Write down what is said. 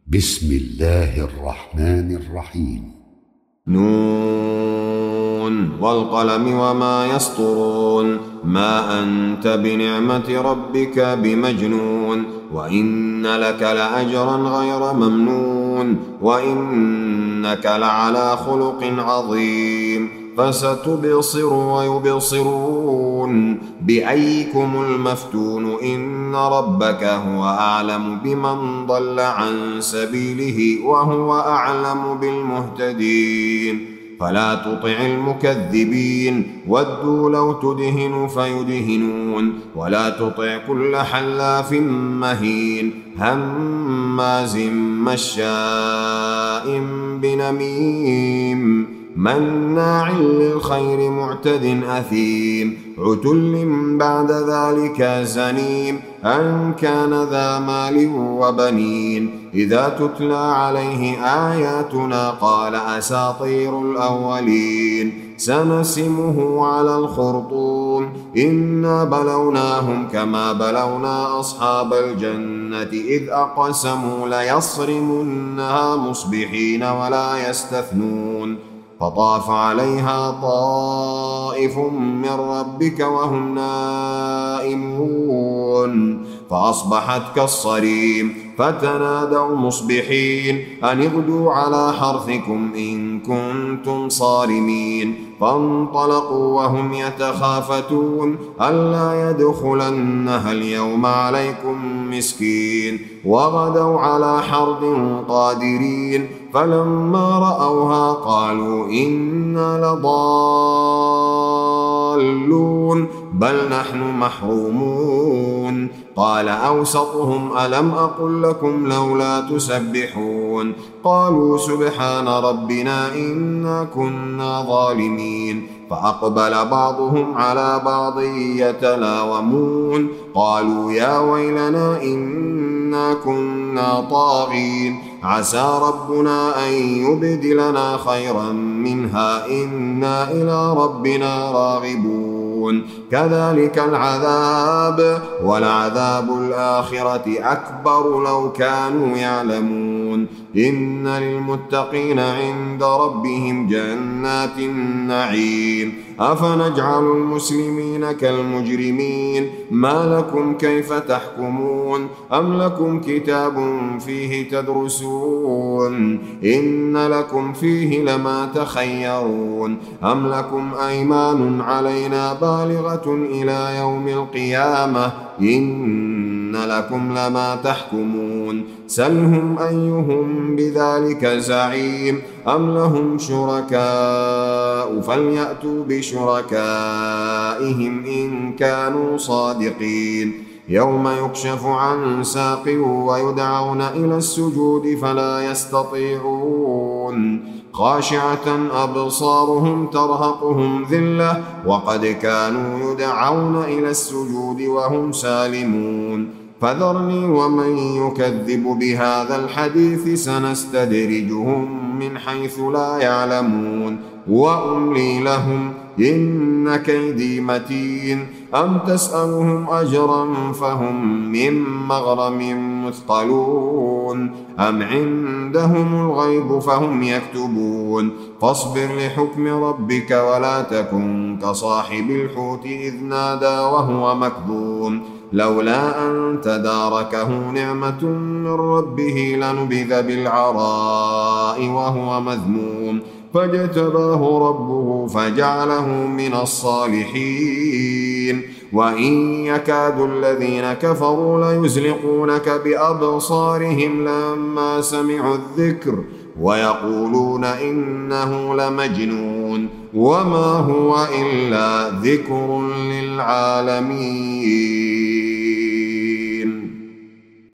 بسم الله الرحمن الرحيم. نون والقلم وما يسطرون ما أنت بنعمة ربك بمجنون وإن لك لأجرا غير ممنون وإنك لعلى خلق عظيم فستبصر ويبصرون بأيكم المفتون إن ربك هو أعلم بمن ضل عن سبيله وهو أعلم بالمهتدين فلا تطع المكذبين ودوا لو تدهن فيدهنون ولا تطع كل حلاف مهين هماز مشاء بنميم مناع للخير معتد أثيم عتل بعد ذلك زنيم أن كان ذا مال وبنين إذا تتلى عليه آياتنا قال أساطير الأولين سنسمه على الخرطوم إنا بلوناهم كما بلونا أصحاب الجنة إذ أقسموا ليصرمنها مصبحين ولا يستثنون فطاف عليها طائف من ربك وهم نائمون فأصبحت كالصريم فتنادوا مصبحين أن اغدوا على حرثكم إن كنتم صارمين فانطلقوا وهم يتخافتون ألا يدخلنها اليوم عليكم مسكين وغدوا على حرد قادرين فلما رأوها قالوا إنا لضالون بل نحن محرومون قال أوسطهم ألم أقل لكم لولا تسبحون قالوا سبحان ربنا إنا كنا ظالمين فأقبل بعضهم على بعض يتلاومون قالوا يا ويلنا إنا كنا طاغين عسى ربنا أن يبدلنا خيرا منها إنا إلى ربنا راغبون كذلك العذاب ولعذاب الآخرة أكبر لو كانوا يعلمون إن للمتقين عند ربهم جنات النعيم أفنجعل المسلمين كالمجرمين ما لكم كيف تحكمون أم لكم كتاب فيه تدرسون إن لكم فيه لما تخيرون أم لكم أيمان علينا بالغة إلى يوم القيامة إن لكم لما تحكمون سلهم أيهم بذلك زعيم أم لهم شركاء فليأتوا بشركائهم إن كانوا صادقين يوم يكشف عن ساق ويدعون إلى السجود فلا يستطيعون خاشعة أبصارهم ترهقهم ذلة وقد كانوا يدعون إلى السجود وهم سالمون فذرني ومن يكذب بهذا الحديث سنستدرجهم من حيث لا يعلمون وأملي لهم إن كيدي متين أم تسألهم أجرا فهم من مغرم مثقلون أم عندهم الغيب فهم يكتبون فاصبر لحكم ربك ولا تكن كصاحب الحوت إذ نادى وهو مكظوم لولا أن تداركه نعمة من ربه لنبذ بالعراء وهو مذموم فاجتباه ربه فجعله من الصالحين وإن يكاد الذين كفروا ليزلقونك بأبصارهم لما سمعوا الذكر ويقولون إنه لمجنون وما هو إلا ذكر للعالمين.